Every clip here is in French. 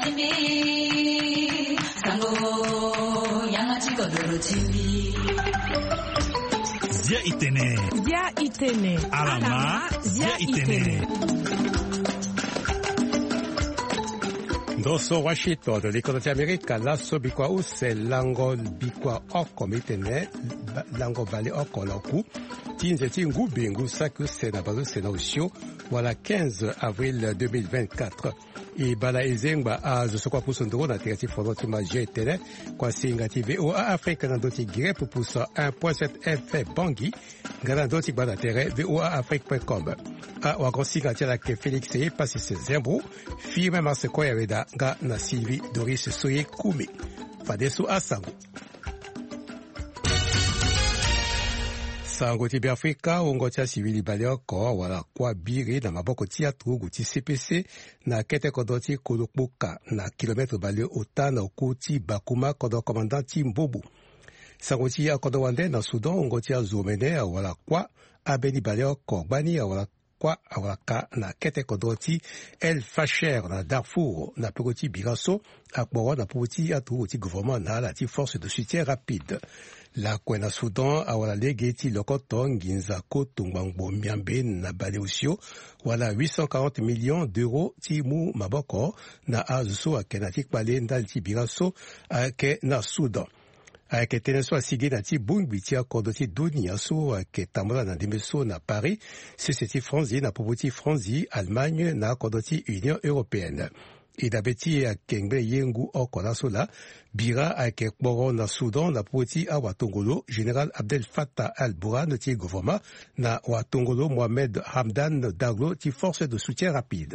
chimbi sango yangachi kodoro chimbi Zia itene alama zia itene Doso Washington, l'Économie américaine, la sobikwa ou c'est lango bikwa oko mitene, lango bale oko lauku, tinzeti ngu bingu saku sena bazo sena usio, voilà 15 avril 2024. Et bala ezengba a zosokwa pusondoro na tigati fonoti maje tene, kwa singati VOA Afrique na doti gire pupusa 1.7 FM Bangui, ngana doti bala tere VOA Afrique.com. A wakonsingati la ke Félix Eye pasi se zembrou, firme maseko ya weda nga na Sylvie Doris Soye Koumi. Fadesu Asango. Sango tibi Afrika, ungo tia sivili balioko, wala kwa biri na maboko tia trugu ti CPC, na kete kodoti kulukbuka, na kilometre balio otana okuti bakuma kodo komandanti Mbobu. Sango tia kodo wande na Sudan, ungo tia zomene, wala kwa abeni balioko, bani wala kwa awaka na kete kodoti El Fasher na Darfour na pegoti Biraso akboro na pegoti atu gouvernement na la ti force de soutien rapide la kwena Soudan awala legeti lokoto nginza kotungbango miambe na baleusio wala 840 millions d'euros ti mu maboko na azuso akenatik pale ndal ti Biraso ake na Soudan ke teneso asigi na ti bungbi ti akodo ti dunia so ke tambola na demeso na Paris c'est ti Franzi na popo ti Franzi Allemagne na akodo ti Union Européenne e dabe ti akengbe yengu okola so la bira ake kporo na Soudan na popo ti awatongolo Général Abdel Fattah al-Burhan ti gouvernement na watongolo Mohamed Hamdan Daglo ti force de soutien rapide.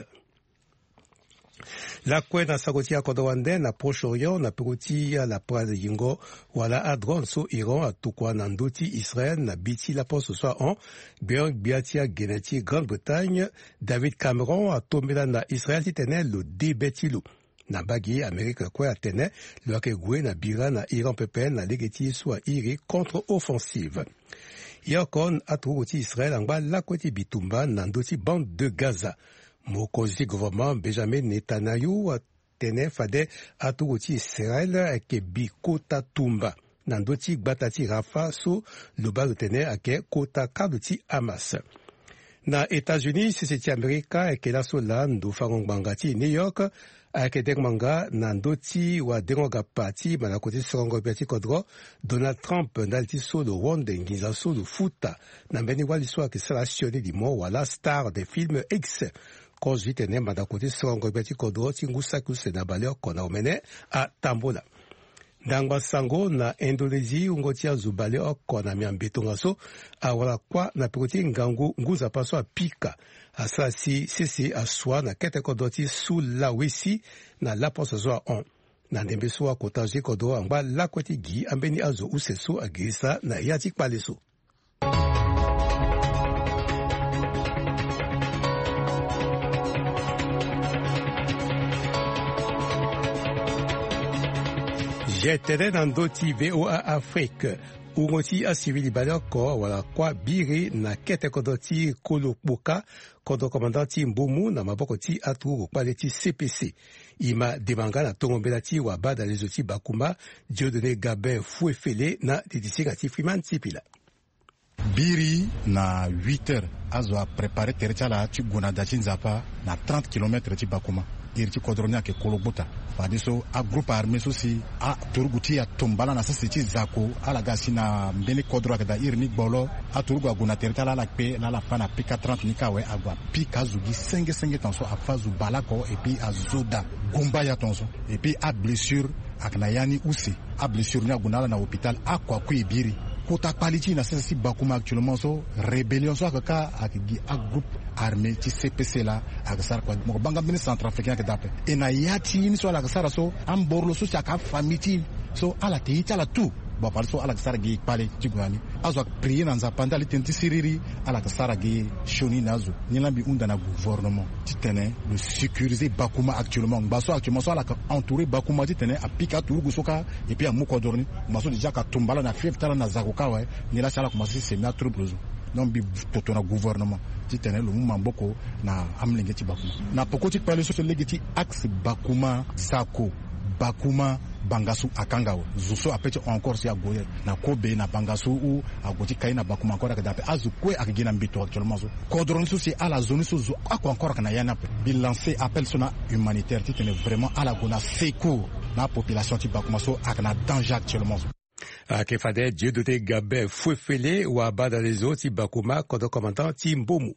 La kwena sagoti akodo wande na Proche-Orient na pegoti la prade yingo wala adron so Iran atukwa na ndoti Israël na biti la poste soit en bien biatia geneti Grande-Bretagne David Cameron atomela na Israël titene lo debetilu na bagi Amérique kwa atene lo akegwe na bira na Iran pepe na legeti soit iri contre-offensive. Yakon atuguti Israël angba la kweti bitumba na ndoti bande de Gaza. Mokozi gouvernement Benjamin Netanyahu atene fade atuguti Israël ake bikota tumba nandoti gbatati Rafa so loba tene ake kota kaduti Hamas. Na États-Unis siseti Amerika ake la sola ndo fangongbangati New York ake dengmanga nandoti wa dengoga parti manakoti songo beti kodro Donald Trump ndalti solo wonde ngiza solo futa na mbeni wali so ake salationi di mo wala star de film X Kozi tene madakoti songo beti kodro tingusa kuse na baleo kona omene a Tambola. Ndangba sango na Indonésie ungotia zubale okona miambetonga so awala kwa na pekoti ngangu nguza paso apika asasi sisi aswa na kete kodoti Sulawesi na la posa zoa on na ndembe so akotaji kodo amba la kweti gi ambeni azo useso agisa na yati paleso. Jetere nandoti VOA Afrique ungoti asivili baloko wala kwa biri na kete kodoti Kolokboka kodo komandanti Mbomu na maboko ti atu kwa ti CPC ima demanga na tongombela ti wa bada lezoti bakuma Dieudonné Gabin Fouefele na didisinga ti Freeman Tipila. Biri na 8h azo a préparé terchala ti gonada ti nzapa na 30 km ti bakuma irti kodronia ke Kolokbota fadiso a groupe armé sosi a turguti a tombala na sasi ti zako ala gasi na mbeni kodro da irni gbolo a turgu aguna tertala la pe la fana pika 30 nikawe agwa pika zugi senge tanso a fazu balako et puis a zoda gumba ya tonso et puis a blessure akna yani usi a blessure ni aguna na hôpital akwa ku ibiri kota quality na sasi bakuma actuellement so rébellion so akaka akigi a groupe armé ti CPC la aksar kwa mo banga bini centrafricain ke dape e na yati ni so ala aksara so amborlo so chaka famiti so ala te itala tout bon par so ala aksara gi pale ti gwani azo prier na nzapanda li tenti siriri ala aksara gi shoni nazo ni lambi unda na gouvernement ti tene le sécuriser bakuma actuellement baso actuellement so ala entourer bakuma ti tene apika turugu soka et puis amuko dorni maso déjà ka tumbala na fief tala na zakoka wa ni la sala commencer c'est na trouble non bi totona gouvernement ti tene lo mamboko na amlenge ti bakuma na poko ti pale so legi ti axe bakuma sako bakuma bangasu akangao zuso apete encore si agoye na kobe na bangasu ou agoti kai na bakuma encore ka dape azu kwe akigina mbito actuellement so kodron so si à la zone so ako encore kana yana bil lancer appel sona humanitaire ti tene vraiment à la gona secours na population ti bakuma so akana danger actuellement so Kefade Dieudonné Gabin Fouefele ou Abada les autres Bakuma contre commandant Timbomu.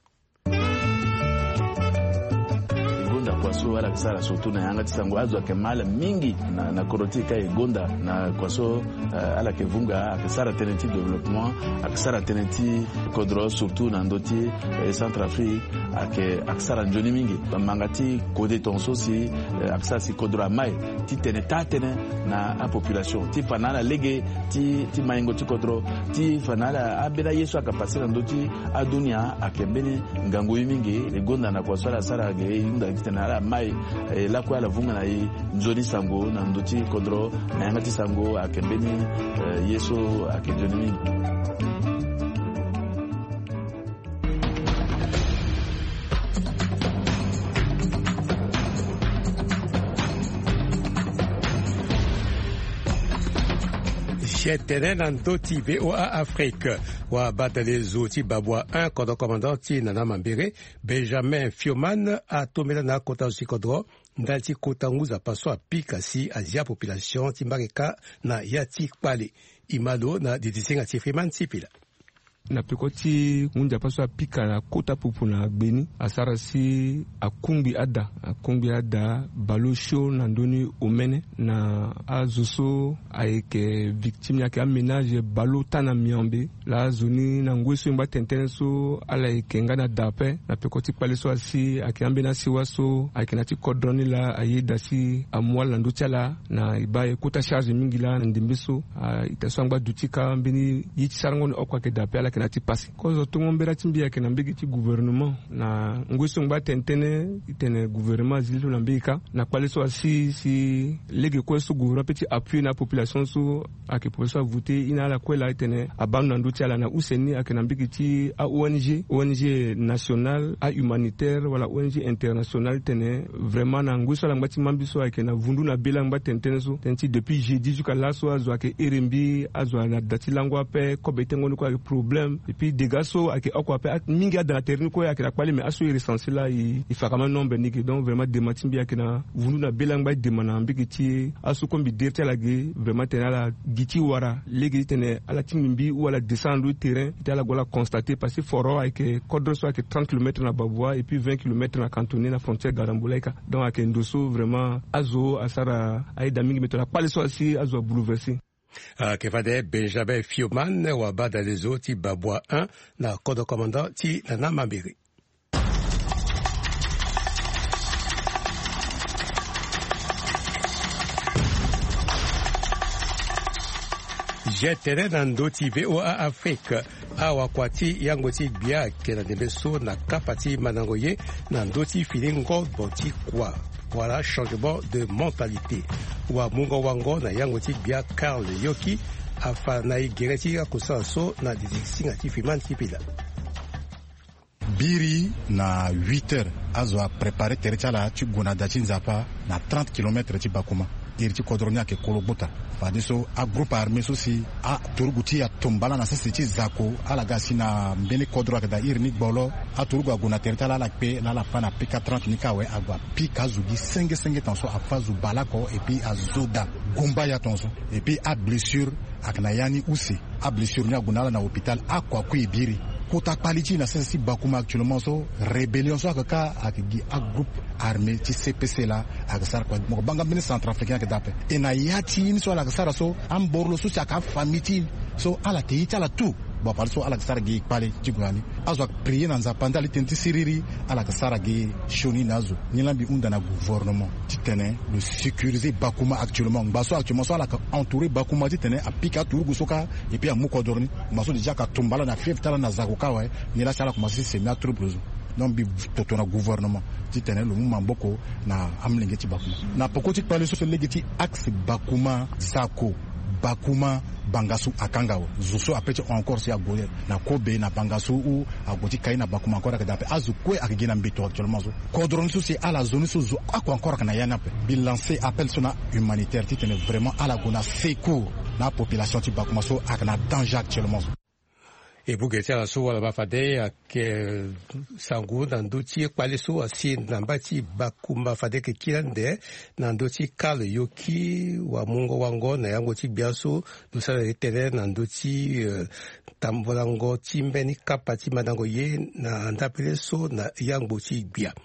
Kwaso ala kisara surtout na yanga tisango azo akemala mingi na korotika egonda na kwaso ala kevunga akisara tenenti développement akisara tenenti kodro surtout na ndoti Centrafrique akisara njoni mingi mangati kode tonso si akisara si kodro mai ti tenetane na a population ti fanala lege ti maingo ti kodro ti fanala abela yesu akapasira ndoti adunia akembeni ngango mingi egonda na kwaso ala sara ge inda tena mai la kwa la vunga na nzoni sango na ndoti kodro na yangati sango akembeni yeso akejoni mingi. Terrain dans Doti VOA Afrique wa batale zoti babwa 1 kodo commandant ti nana mambere Benjamin Fioman a tomela na kota usikodro ndalti kota nguza paso a pika si azia population ti mareka na yati pale imalo na didisinga ti Freeman Tipila na pekoti munja paso apika na kota pupu na Beni asara si akumbi ada balosho na ndoni omene na azoso aike victime yake aménage balo tana miambe la zoni na ngweso mba tentene so ala ikenga na dape na pekoti pale so asi akiambe na siwaso akinati kodroni la ayeda si amwala ndochala na ibaye kota charge mingi la ndimbeso itaswangba dutika mbini yichi sarangoni okwa ke dape ala kenati pasi kozo tungombera timbia ke nambigi ti gouvernement na ngweso ngba tentene itene gouvernement zilo lambika na pale so si lege kweso gouvernement petit appui na population so ake population voter ina la kwela itene abanu ndochala na useni ake nambigi ti a ONG national a humanitaire wala ONG international tene vraiment na ngweso la ngati mambiso ake na vundu na bela ngba tentene so tenti depuis jeudi jusqu'à là so azo ake erembi azo na dati langwa pe ko betengo ko ake problème et puis des gars so ake okwa pe mingi dans la terrain ko ake la kwali mais aso recensé là il fait quand même nombre niki donc vraiment de matimbi ake na vundu na bela ngba de mana mbiki ti aso kombi dirte la ge vraiment tena la giti wara legi tene ala timbi ou ala descendre du terrain tela gola constater parce que foro ake kodro so ake 30 km na Babwa et puis 20 km na cantonné na frontière Garambulaika donc ake ndoso vraiment azo asara aida mingi metona pale so asi azo bouleversé Kefade Benjamin Fioman wa bada les autres Babwa 1 na kodo commandant ti nana mambiri. Jetere na ndoti VOA Afrique awa kwati yango ti bia ke na debeso na kapati manangoye na ndoti filingo boti kwa. Voilà, changement de mentalité. Wa mungo wango na yango ti bia Karl Yoki afa na igereti ya kusanso na dizisinga ti Freeman Tipila. Biri na 8h azo a préparé terechala ti gona dachi nzapa na 30 km ti Bakuma. Irti kodronya ke kolobota fadiso a groupe armé sosi a turguti ya tombala na sisi ti zako ala gasi na mbeni kodro akada irni gbolo a turgu aguna tertala la pe la pana pika 30 nikawe agwa pika zugi senge tonso a fazu balako et puis a zoda gumba ya tonso et puis a blessure akna yani usi a blessure nya gunala na hôpital akwa ku ibiri kota paliti na sisi Bakuma actuellement so rébellion so akaka akigi a groupe armé ti CPC la akasar kwa mo banga bini centrafricain ke dape e na yati ni so la kasara so amborlo so chaka famiti so ala te ala tout bo par so ala kasara gi pale jigwani azo prier na nzapanda li tenti siriri ala kasara gi shoni nazo ni lambi unda na gouvernement ti tene le sécuriser Bakuma actuellement baso actuellement so ala ka entourer Bakuma ti tene apika tourgu soka et puis amuko dorni baso déjà ka tombala na fief tala na zakoka wa ni la sala commencer c'est na trouble non bi totona gouvernement ti tene lo mamboko na amlenge ti Bakuma na pokoti pale so legi ti axe Bakuma Zako bakuma bangasu akangao zuso apete encore si agoye na kobe na bangasu ou agoti kai na bakuma encore ka dape azukwe akigina mbito actuellement zo kodron so c'est à la zone so zo encore kana yana pe bilancer appel sona humanitaire qui tenait vraiment à la gona secours na population ti bakuma so akana danger actuellement. E bugetia la so wala bafade ke sangu nanduti kwale so asi nambati bakuma fade ke kilande nanduti kale yoki wa mungo wango na yango ti biaso dusala etere nanduti tambolango timbeni kapati madango ye na ndapele so na yango ti bia.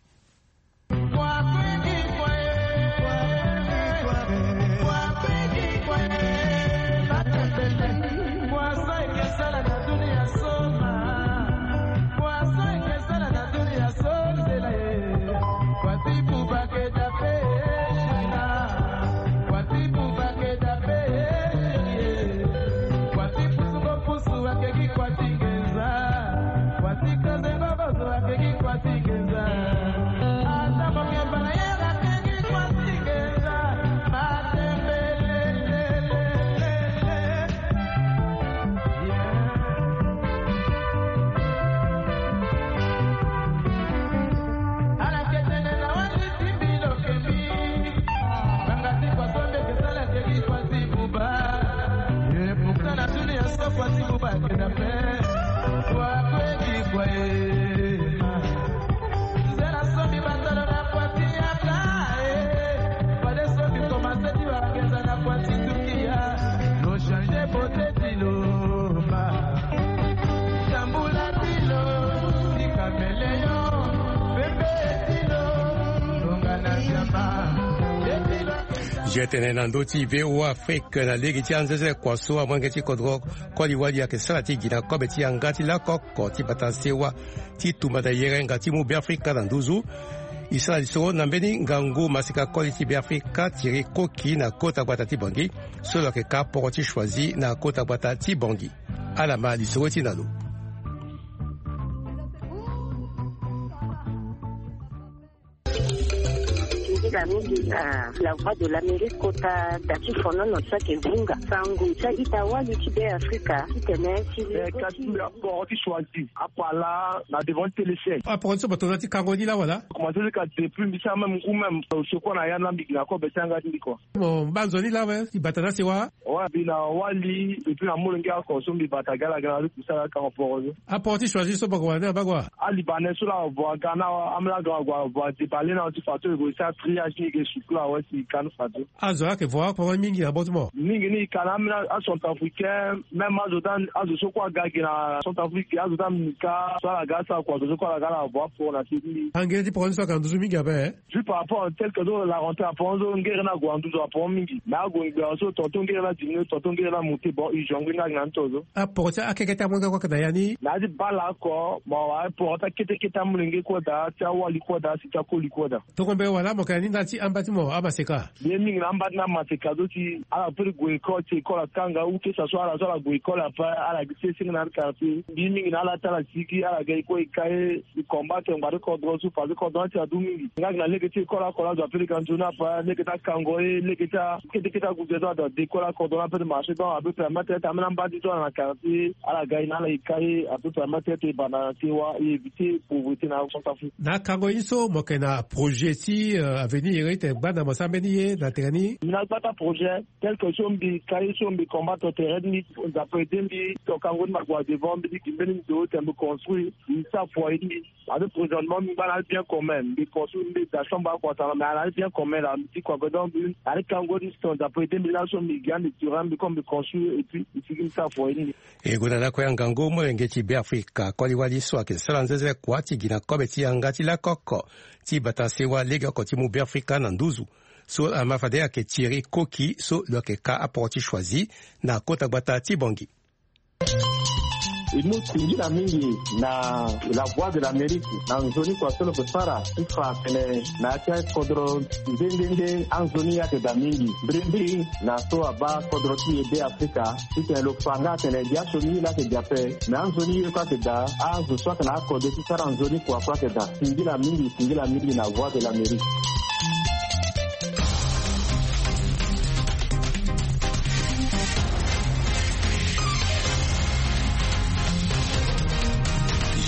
Jetene nandoti veo Afrique na ligi tianzeze kwa soa mwenge ti kodro kwa liwali ya kesala ti gina kobe ti angati la koko ti batansewa ti tumata yere ngati mu Afrika na nduzu isala liso na mbeni ngangu masika koli ti Afrika tiri koki na kota gbata ti bangi solo ke ka poko ti choisi na kota gbata ti bangi alama liso ti nalo. La voix de l'Amérique kota daki fono no sake vunga sangu sa itawa l'Utube Africa kitene si pour tu choisi apala na devant téléphone pour ça bato ti kangoni la wala comment dire que depuis misa même ou même ce qu'on a yana mbiki na ko betanga ndiko bon banzoni la ouais si batana se wa wa bina wali et puis na molongi a consommer batagala gala tout ça quand pour apport tu choisi so bagwa na bagwa ali bané sur la voix Ghana amla gwa ti parler na ti fato go ça triage ni sukula ouais si kan fato azo ke voir pour mingi abonnement mingi ni kanamna a sont africain même azodan azo kwa gagi na sont africain azodan mika so la gasa kwa azo kwa la gala voix pour na tini angere ti pour ça quand du mingi abe juste par rapport à tel que la rentrée à ponzo ngere na gwandu zo pour mingi na go ngero tonton ngere na dino tonton ngere na muté bon i jongu na ngantozo pour ça akeketa mwanga kwa kadayani na di bala ko bon wa pour ta kete mulenge ko da ta wali ko da si ta ko likoda to kombe wala mo kanini ndati ambatimo abaseka mingi na ambat na maseka doti ala per go ko ti ko la kanga ou que ça soit la go ko la pa ala gise sing na quartier mingi na la tala siki ala ga ko ikae combattre ngare ko drosu pa ko don ti adu mingi ngak na leke ti ko la do per kanjuna pa leke ta kangoe leke ta kete go de de ko la ko don per marché donc a peu permettre ta mena mbadi to na quartier ala ga na la ikae a peu permettre te bana ti wa éviter pauvreté na son tafu na kango iso mo kana projet si avenir ite bana mo sambeni na terani na bata projet tel que sombi kai sombi combattre terrain d'après dembi to kango ma gwa devant bi ki beni do tembe construire ça foi ni avec présentement mi bana bien quand même bi construire bi da chambre kwa ta mais ala bien quand même la petit quoi donc avec kango distance d'après dembi la sombi gagne de terrain bi comme construire et puis il ça foi ni e gona na ko ngango mo ngeti bi Afrika ko liwali so ke salanzeze kwa ti gina ko beti angati la koko ti batansewa lega ko ti mu bi Afrika na nduzu so amafade ake tiri koki so lo ke ka apporti choisi na kota gbata ti bangi. Nous tingira mingi na la voix de l'Amérique na nzoni kwa solo kusara ifa pene na cha kodro ndende anzoni yake da mingi brindi na so aba kodro ti ebe Afrika ite lo fanga tene dia so ni la ke jape na anzoni yo kwa ke da anzo so na kodro ti sara nzoni kwa ke da tingira mingi na voix de l'Amérique.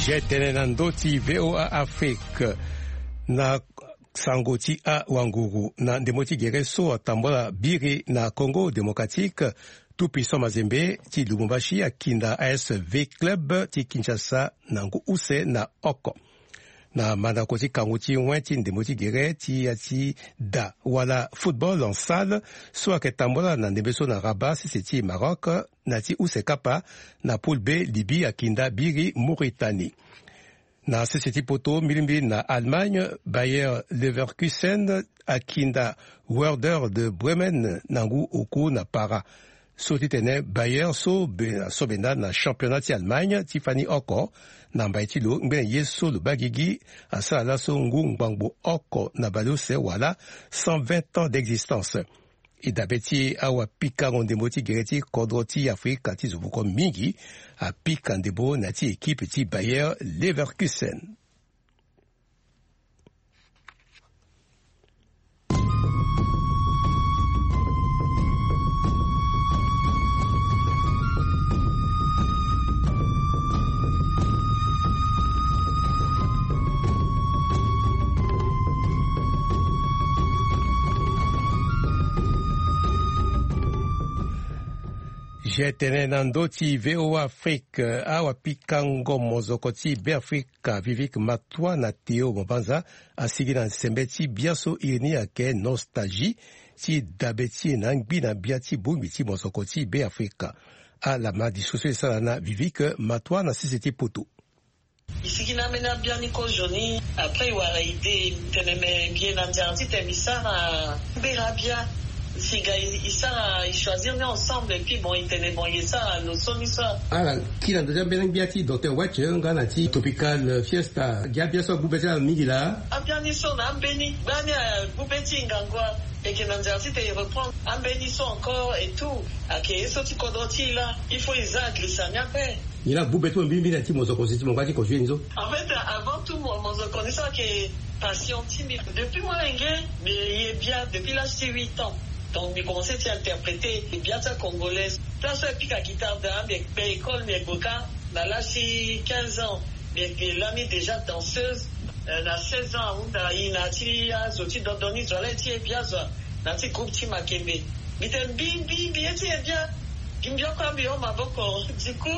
jetene na ndoti VOA Afrique na sango ti a wanguru na ndemo ti gere so atambola biri na Congo démocratique tout puissant Mazembe ti Lubumbashi akinda ASV Club ti Kinshasa na ngu use na oko na mandako ti kango ti wen ti ndemo ti gere ti ati da wala football en salle so ayeke tambola na ndembe so na Rabat si ti Maroc na ti use kapa na poule B Libye akinda biri Mauritanie. Na CCT Poto milimbi na Allemagne, Bayer Leverkusen akinda Werder de Bremen nangu oku na para. So titene Bayer so benda na championnat ti Allemagne ti fani oko na mbai ti lo ngben yeso lo bagigi asala so ngu ngbangbo oko na balo se wala 120 ans d'existence. Idabeti awa pika ndembo ti gere ti kodro ti Afrika ti zubuko mingi a pika ndembo na ti équipe ti Bayer Leverkusen. Jetene na ndoti VOA Afrique awa pikango mozoko ti Afrika Vivik Matwa na Theo Mobanza asigi na nsembe ti biaso irini ake nostalgie ti dabeti na ngbi na bia ti bungbi ti mozoko ti Afrika ala ma discussion esala na Vivik Matwa na CCT Poto. Isiki na mena bia ni ko joni après wara ide teneme bien na nzarti temisara berabia Siga isa choisir ensemble et puis bon il tenait bon il ça nous sommes ça ala kila ndoja benang biati Dr. Watch ngana ti tropical fiesta gabia so bubeta migila abiani so na mbeni bani bubeti ngangwa et que nanzarti te reprendre ambeni so encore et tout ake so ti kodoti là il faut isa glissania pe il a bubeto mbimbi na ti mozoko siti mongati ko juenzo en fait avant tout moi connaissant que passion timide depuis moi l'engrais mais il est bien depuis l'âge de 8 ans. Donc, j'ai commencé à interpréter les biata congolaises. Place à pique à guitare d'âme, mais école, mais boca, dans l'âge 15 ans. Mais l'année déjà danseuse, dans 16 ans, on a eu Nati, Zoti, Dodoni, Zoleti, et bien, Nati, groupe Timakembe. Mais t'es bien, bien, quoi, mais on m'a beaucoup, du coup,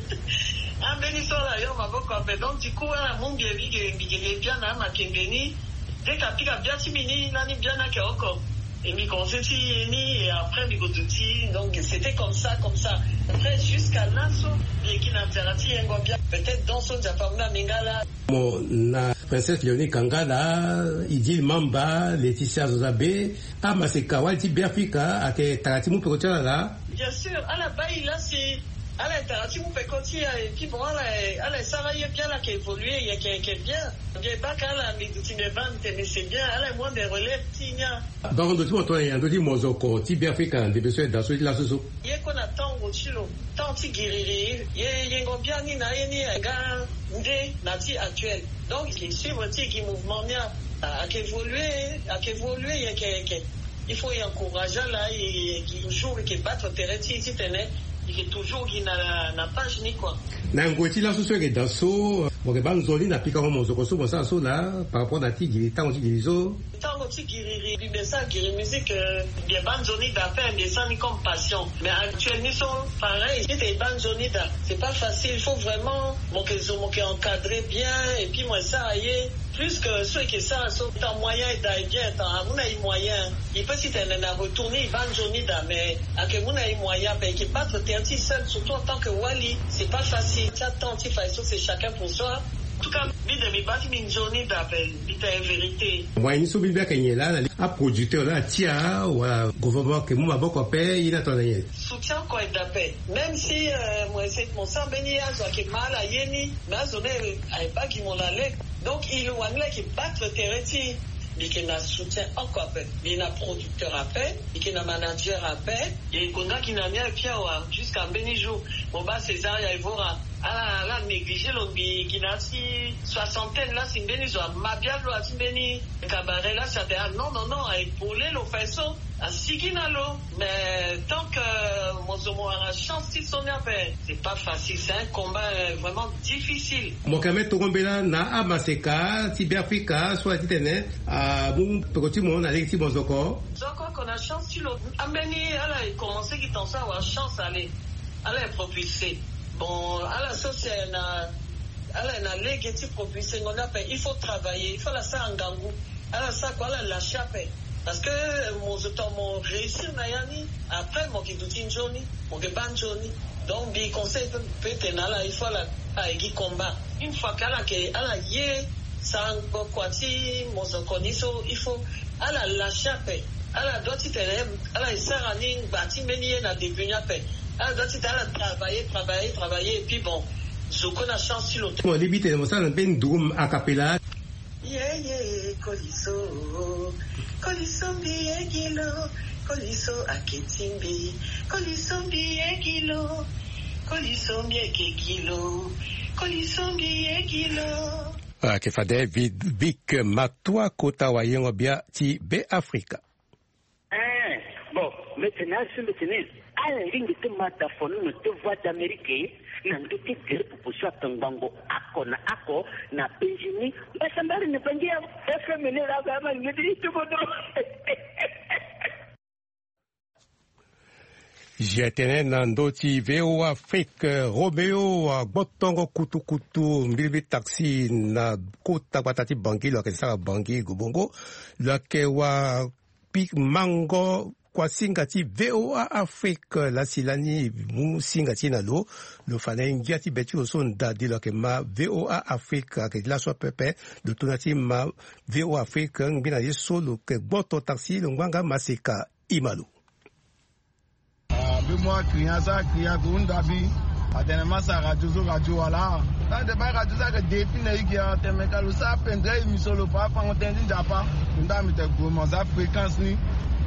un bénisson là, on m'a beaucoup, donc, du coup, on a mon bien, bien, ma Kembeni, dès qu'à pique à bien, timini, l'année bien, à Kéoko. Et mi conseil ni et après mi gotuti donc c'était comme ça après jusqu'à l'assaut et qui n'interati bien peut-être dans son japamna mingala mon na princesse Léonie Kangala Idil Mamba Laetitia Zozabe Amasekawa ti Afrika ake tarati mu pekotia là bien sûr à la bas là c'est à la tarati mu pekotia et puis bon à la ça va bien là qui évoluer il y a qui est bien bien pas qu'à la mi gotuti me bande mais c'est bien à la moins des relèves tinya donc de tout toi y a ndoti mozoko ti Afrika de besoin dans celui là soso ye qu'on attend au chilo tant ti guerrier ye ngo bien ni na ye ni ga nde na ti actuel donc il suivre ti qui mouvement nia à évoluer il faut y encourager là et qui toujours qui battre terrain ti tenait il est toujours qui n'a pas ni quoi na ngoti la soso ke daso bon ba nzoli na pika mo zoko so ça so là par rapport à ti giri tant ti girizo tant ti giri du message giri musique bien banzoni da faire des ça ni comme passion mais actuellement ils sont pareil c'est banzoni da c'est pas facile il faut vraiment mon que encadrer bien et puis moi ça y est plus que ceux qui ça sont en moyen et bien en on a eu moyen il peut si t'en a retourner banzoni da mais à que on a eu moyen ben qui battre terti seul surtout en tant que wali c'est pas facile ça tant il faut c'est chacun pour soi en tout cas bide mi bati minzoni d'appel bide vérité moi ni so bibia kenyela na a producteur là tia ou gouvernement que moi maboko pe il a tonné soutien quoi d'appel même si moi c'est mon sang béni a zo ke mala yeni na zo ne ai pas qui mon allait donc il wangle qui battre tereti mais qui n'a soutien encore peu il n'a producteur à peine et qui n'a manager à peine et qu'on a qui n'a rien à jusqu'à béni jour bon bah César ya evora ala négligé lombi kinasi soixantaine là simbeni zo mabialo simbeni cabaret là ça non épaulé l'offenso à siginalo mais tant que mozomo a la chance si son affaire c'est pas facile, c'est un combat vraiment difficile. Mokamet Togombela na amaseka Tibia Africa soit titene a bon petit monde avec ti bozoko zoko qu'on a chance si l'autre ameni ala commencé qui t'en ça avoir chance aller propulser. Bon, à la sauce, il faut travailler, il faut la ça en gangou. À la ça, quoi, la chape. Parce que mon réussir, après, mon qui doutin Johnny, mon qui ban Johnny. Donc, il conseille peut-être, il faut la combat. Une fois qu'elle a yé, ça en quoi, si, mon zokoniso, il faut, à la chape. À la doit à la sarani, bâti, meni, na début, ah, donc tu as travaillé, et puis bon, je connais la chance sur l'autre. Mon débit est un ben doum a cappella. Coliso biegilo, coliso aketimbi, coliso biegilo, coliso biegilo, coliso biegilo. Ah, que fade Vic Matua Kota Wayengo Bia ti Be Africa. Bon, maintenant, à la ligne de mataphone, nous te voix d'Amérique, n'a pas été pour soit un bango, ako, n'a Benjamin, mais ça m'a ne pas dire, FMN, la gamme, me dit tout le monde. J'étais dans d'autres VO Afrique, Romeo, Botongo, Kutu, Mbilbi Taxi, na Kota Batati Bangi, la Kesa Bangi, Gubongo, la Kewa Pik Mango, Kwa Singati VOA Afrique, la Silani, Mou Singati Nalo, le Fanen Giati Betu au son d'Adi la Kema VOA Afrique, avec la soie pepe, de Tonati Ma VOA Afrique, Binadi Solo, que Boto Taxi, le Mwanga Maseka, Imalu. Moi, Kriyansa, Kriyagundabi, Atenema sa radio wala. Quand de ba radio sa que depuis na iki a temekalo sa pendre émission le pas on t'endin japa. Nda mi te gomo sa fréquence ni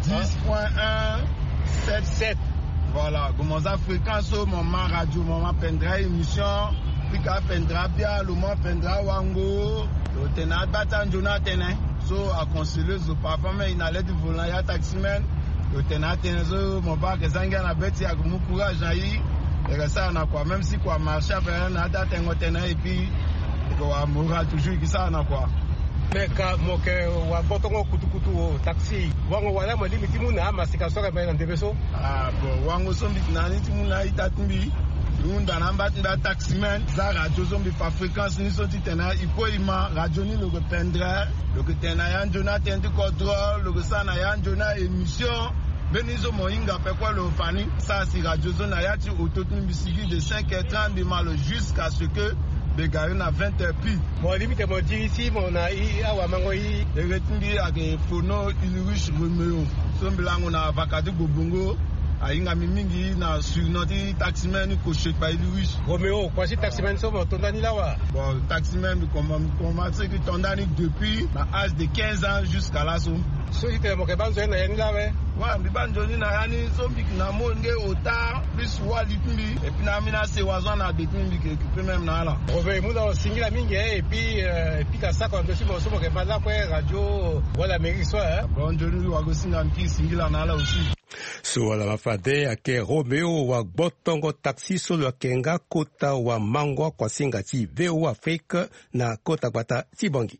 10.177. Voilà, gomo sa fréquence au moment radio moment pendre émission, puis ka pendra bia le moment pendra wango, le tena batan Jonathan. So a conseiller so papa mais il allait du volant ya taximan. Le tenatenzo mon ba que zanga na beti ya kumu courage na yi et ça na quoi même si quoi marcher après na date ngotena et puis quoi moral toujours qui ça na quoi mais ka moke wa botongo kutukutu taxi wango wala mo limiti muna masika soka ba na debeso bon wango sombi nani timuna itatumbi Lunda namba tinda taximan za radio zombi pa fréquence ni so titena ipo ima radio ni le pendra le tena yan Jonathan du contrôle le sana yan Jonathan émission benizo moinga pe quoi le fani ça si radio zone ya ti autotune bisigi de 5h30 de mal jusqu'à ce que Begari na 20h puis bon limite mo dire ici mon na i awa mango i le retumbi ake fono Louis Romeo sombi lango na vakadu gobongo ainga mingi na sur notre taximan ko chez pa Louis Romeo quoi si taximan so tondani lawa bon taximan commencé que tondani depuis na âge de 15 ans jusqu'à là so si te mo ke banzo na yani lawe wa mi banzo ni na yani so bik na mo nge ota plus wa litimi et puis na mina se wazo na betimi que même na la Romeo mu da singila mingi et puis ka ça quand aussi mo so mo ke bala ko radio wala Amérique soit bon joni wa go singa mki singila na la aussi. So la mafade ake Romeo wa Botongo taxi solo kenga kota wa mangwa kwa singati VO Afrique na kota kwata Tibangi.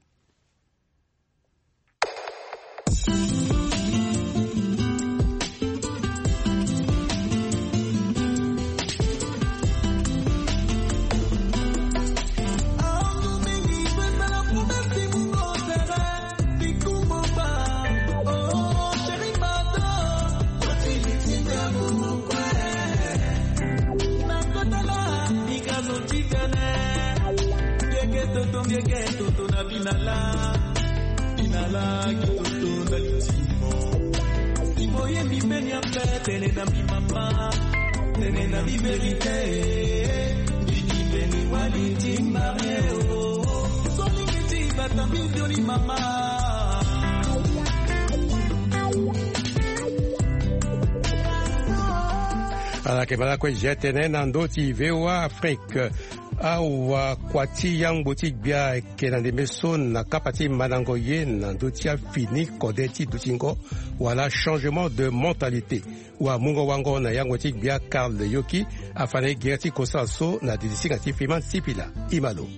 ala ke bala ko jetene nando ti VOA Afrique awa kwati yang botik bia kenande meso na kapati manango ye na dotia fini kodeti dutingo wala changement de mentalité wa mungo wango na yang botik bia Karl Yoki afane gerti kosaso na didisinga tifima sipila imalo.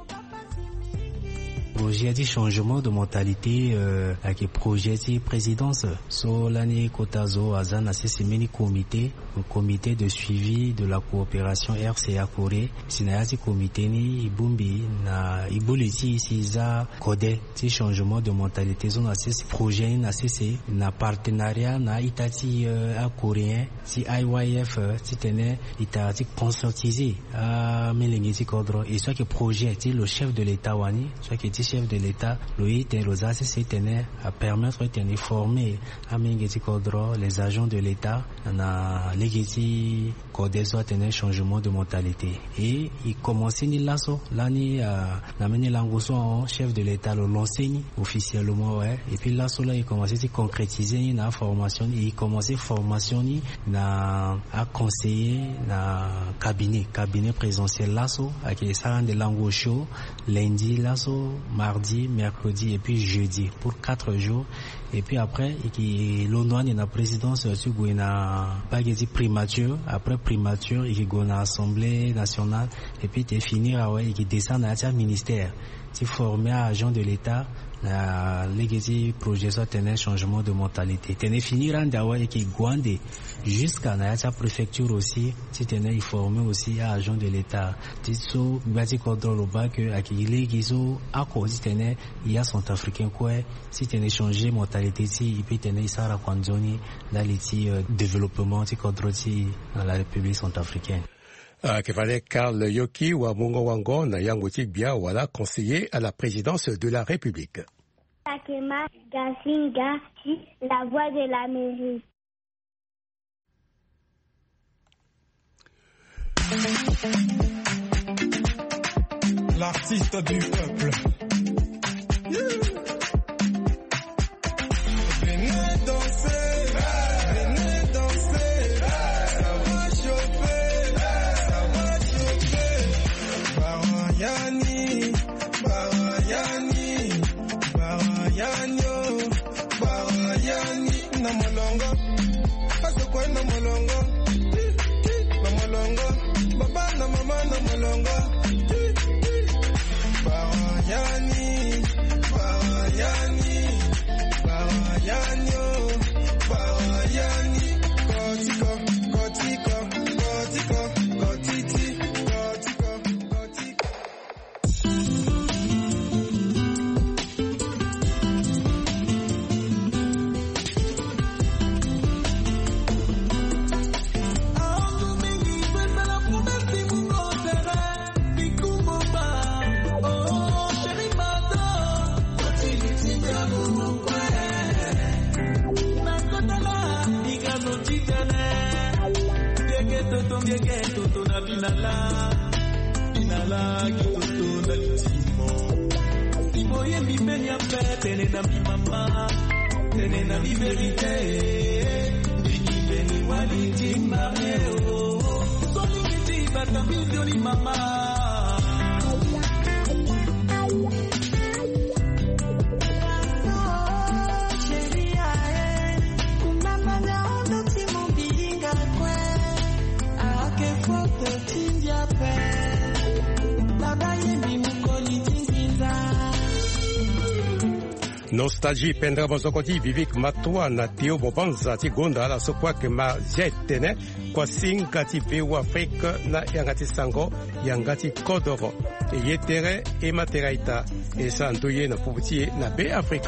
Projet de changement de mentalité avec projet de présidence. So l'année Kotazo Azan a ces mini comité, un comité de suivi de la coopération RCA Corée. Sinayati comité ni ibumbi na ibuliti siza code de changement de mentalité. Zone a ces projets na ces na partenariat na itati à coréen si IYF si tenait itati concertisé à melengiti cadre et soit que projet le chef de l'État wani soit que chef de l'État, lui, tenait à permettre de former à les agents de l'État dans les codes tenait changement de mentalité. Et il commençait ni lasso, l'année à mener l'angoissant chef de l'État le lancer officiellement, ouais. Et puis lasso là, il commençait à concrétiser la formation, il commençait formation à conseiller na cabinet présentiel lasso avec les salons de langue show lundi lasso mardi, mercredi et puis jeudi pour 4 jours. Et puis après, l'ONU est la présidence sur la primature. Après primature, il y a l'Assemblée nationale. Et puis il finit il descend dans le ministère. Il formé à agent de l'État. Les projets sont un changement de mentalité. Il finir en Dawa et qui guande jusqu'à la préfecture aussi. Si il formé aussi à agent de l'État. So bati contrôle au bas que akili gizo ako si il y a son africain quoi. Si changer mentalité si il peut tenir ça à Kwanzoni dans le développement qui contrôle dans la République centrafricaine. Kefale Karl Yoki wa Mungo Wango na Yangotik Bia wala conseiller à la présidence de la République. Takema Gazinga, la voix de l'Amérique. L'artiste du peuple. Venez danser, venez danser, ça va chauffer, ça va chauffer. Barayani, Barayani, Barayanyo, Barayani, Namolongo, Pasokwe Namolongo, Namolongo, Baba na mama Namolongo. Barayani, Barayani, Barayanyo, Barayani, Kotiko, Kotiko, Kotiko, Kotiti, Kotiko, Kotiko. Nostalgie pendra bozokoti vivik matwa na teo bobanza ti gonda la sokwa ke ma jetene kwa singa ti bewa Afrika na yangati sango yangati kodoro e yetere e materaita e santoye na pubuti na be Afrika.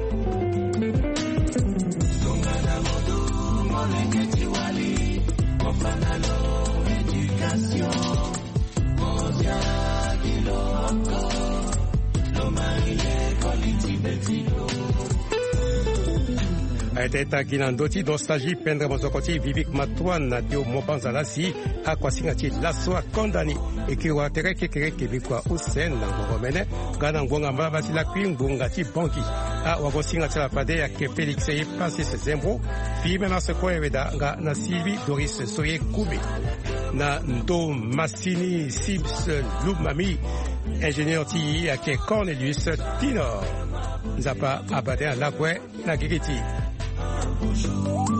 Aiteta kinandoti nostalgie pendre mozokoti vivik matwa na teo mobanza la si akwa singa ti laswa kondani ekiwa tereke kereke bikwa usen na ngoromene gana ngonga mbaba ti la kwingunga ti banki a wagosinga ti la pade ya ke Felix e pasi se zembo fi mena se ko eveda nga na Sylvie Doris Soye Koube. na ndo Massini Sibs Lumami ingénieur ti ake Cornelius Tinor nzapa abade lakwe na gigiti